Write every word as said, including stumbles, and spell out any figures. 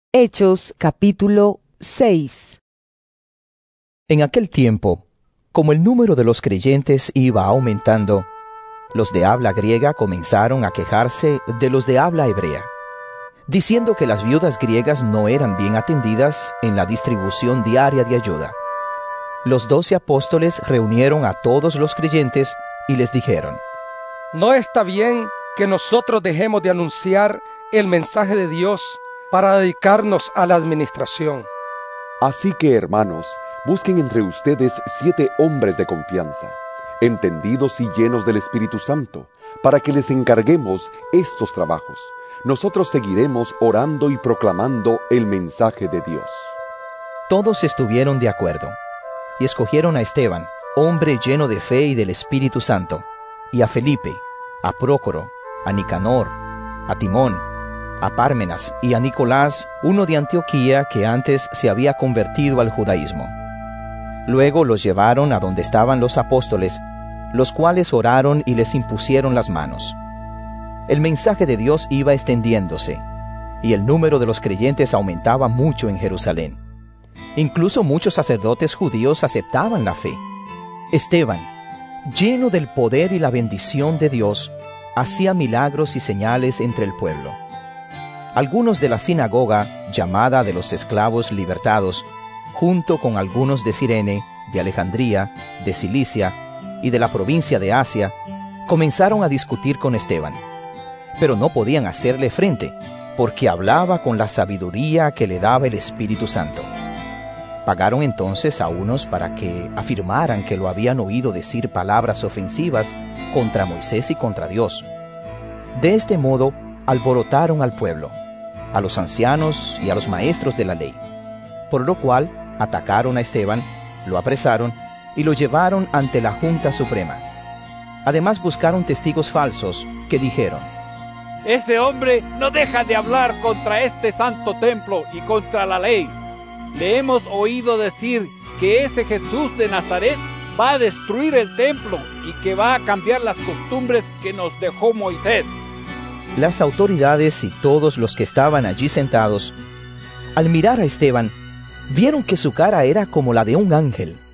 Hechos capítulo seis. En aquel tiempo, como el número de los creyentes iba aumentando, los de habla griega comenzaron a quejarse de los de habla hebrea, diciendo que las viudas griegas no eran bien atendidas en la distribución diaria de ayuda. Los doce apóstoles reunieron a todos los creyentes y les dijeron: No está bien que nosotros dejemos de anunciar el mensaje de Dios para dedicarnos a la administración. Así que, hermanos, busquen entre ustedes siete hombres de confianza, entendidos y llenos del Espíritu Santo, para que les encarguemos estos trabajos. Nosotros seguiremos orando y proclamando el mensaje de Dios. Todos estuvieron de acuerdo, y escogieron a Esteban, hombre lleno de fe y del Espíritu Santo, y a Felipe, a Prócoro, a Nicanor, a Timón, a Pármenas y a Nicolás, uno de Antioquía que antes se había convertido al judaísmo. Luego los llevaron a donde estaban los apóstoles, los cuales oraron y les impusieron las manos. El mensaje de Dios iba extendiéndose, y el número de los creyentes aumentaba mucho en Jerusalén. Incluso muchos sacerdotes judíos aceptaban la fe. Esteban, lleno del poder y la bendición de Dios, hacía milagros y señales entre el pueblo. Algunos de la sinagoga, llamada de los esclavos libertados, junto con algunos de Cirene, de Alejandría, de Cilicia y de la provincia de Asia, comenzaron a discutir con Esteban. Pero no podían hacerle frente, porque hablaba con la sabiduría que le daba el Espíritu Santo. Pagaron entonces a unos para que afirmaran que lo habían oído decir palabras ofensivas contra Moisés y contra Dios. De este modo, alborotaron al pueblo, a los ancianos y a los maestros de la ley, por lo cual atacaron a Esteban, lo apresaron y lo llevaron ante la Junta Suprema. Además buscaron testigos falsos que dijeron: Ese hombre no deja de hablar contra este santo templo y contra la ley. Le hemos oído decir que ese Jesús de Nazaret va a destruir el templo y que va a cambiar las costumbres que nos dejó Moisés. Las autoridades y todos los que estaban allí sentados, al mirar a Esteban, vieron que su cara era como la de un ángel,